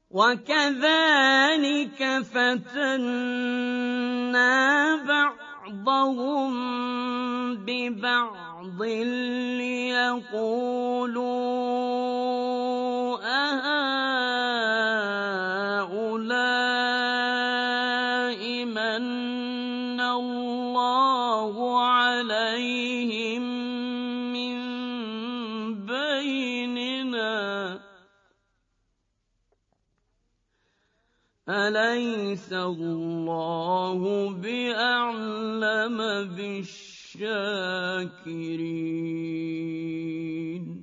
وكذلك فتنا بعضهم ببعض ليقولوا أهؤلاء من الله عليهم من بيننا أليس الله بأعلم بالشاكرين